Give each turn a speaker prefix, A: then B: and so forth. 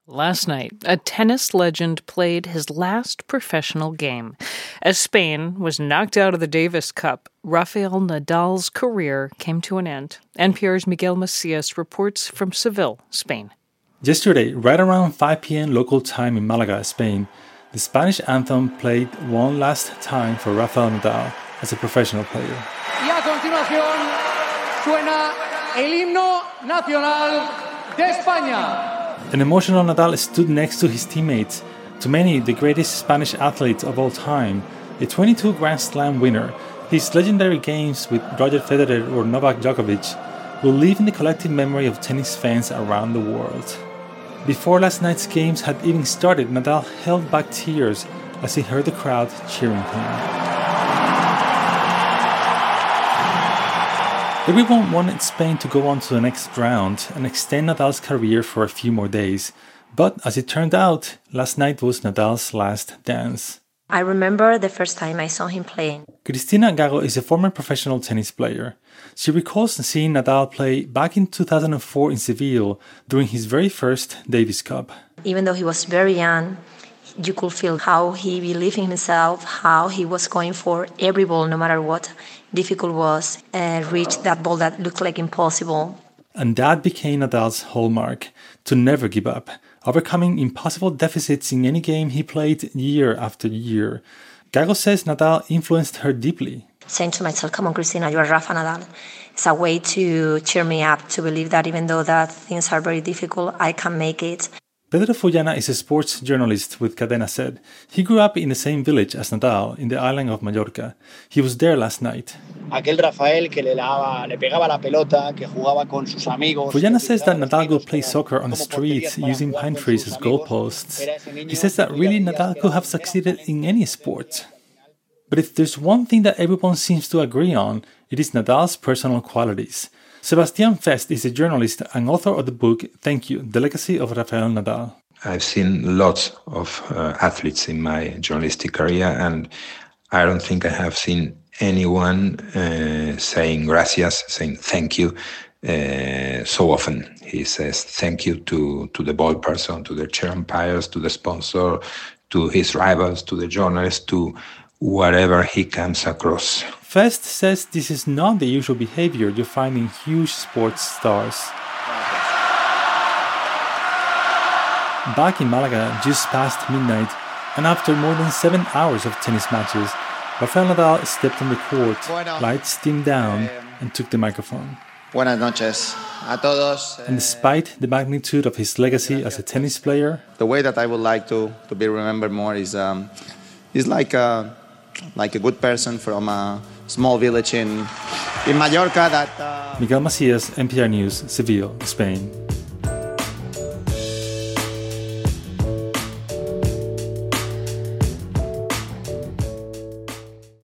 A: Last night, a tennis legend played his last professional game. As Spain was knocked out of the Davis Cup, Rafael Nadal's career came to an end. NPR's Miguel Macias reports from Seville, Spain.
B: Yesterday, right around 5 p.m. local time in Malaga, Spain, the Spanish anthem played one last time for Rafael Nadal as a professional player.
C: Y a continuación suena el himno nacional de España.
B: An emotional Nadal stood next to his teammates, to many the greatest Spanish athletes of all time, a 22 Grand Slam winner. His legendary games with Roger Federer or Novak Djokovic will live in the collective memory of tennis fans around the world. Before last night's games had even started, Nadal held back tears as he heard the crowd cheering him. Everyone wanted Spain to go on to the next round and extend Nadal's career for a few more days. But as it turned out, last night was Nadal's last dance.
D: I remember the first time I saw him playing.
B: Cristina Gago is a former professional tennis player. She recalls seeing Nadal play back in 2004 in Seville during his very first Davis Cup.
D: Even though he was very young, you could feel how he believed in himself, how he was going for every ball, no matter what difficult was, reach that ball that looked like impossible.
B: And that became Nadal's hallmark, to never give up, overcoming impossible deficits in any game he played year after year. Gago says Nadal influenced her deeply.
D: Saying to myself, come on, Cristina, you are Rafa Nadal. It's a way to cheer me up, to believe that even though that things are very difficult, I can make it.
B: Pedro Fullana is a sports journalist with Cadena SER. He grew up in the same village as Nadal, in the island of Mallorca. He was there last night.
E: Aquel que le pegaba la pelota, que jugaba con sus amigos.
B: Fullana says that Nadal would play soccer on the streets using pine trees as goalposts. He says that really Nadal could have succeeded in any sport. But if there's one thing that everyone seems to agree on, it is Nadal's personal qualities. Sebastian Fest is a journalist and author of the book Thank You, The Legacy of Rafael Nadal.
F: I've seen lots of athletes in my journalistic career, and I don't think I have seen anyone saying gracias, saying thank you so often. He says thank you to the ball person, to the chair umpires, to the sponsor, to his rivals, to the journalists, to whatever he comes across.
B: Fest says this is not the usual behavior you find in huge sports stars. Back in Malaga, just past midnight, and after more than 7 hours of tennis matches, Rafael Nadal stepped on the court, lights dimmed down, and took the microphone.
E: Buenas noches a todos.
B: And despite the magnitude of his legacy as a tennis player,
E: The way that I would like to be remembered more is like a good person from a small village in Mallorca that...
B: Miguel Macias, NPR News, Seville, Spain.